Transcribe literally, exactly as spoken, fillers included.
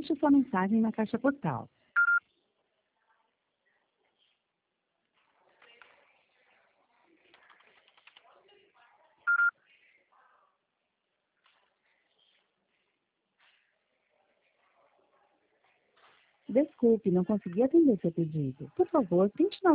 Deixe sua mensagem na caixa postal. Desculpe, não consegui atender seu pedido. Por favor, tente